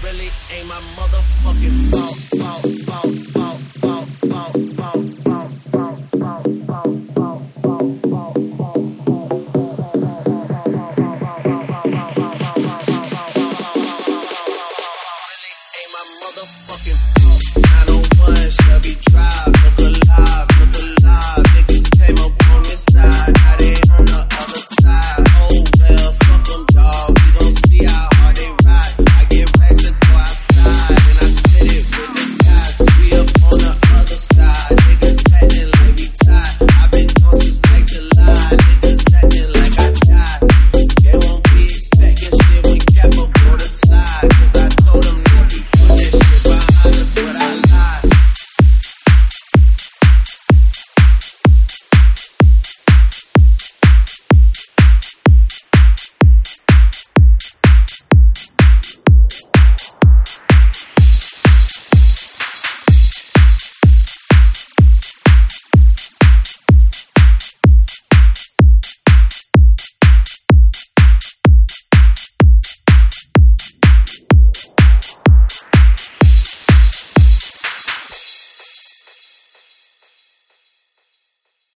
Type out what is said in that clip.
really ain't my motherfucking fault, fault, fault, fault, fault, fault, fault, fault, fault, fault, fault, fault, fault, fault, really ain't my motherfucking fault. 901 Chevy Drive, look alive.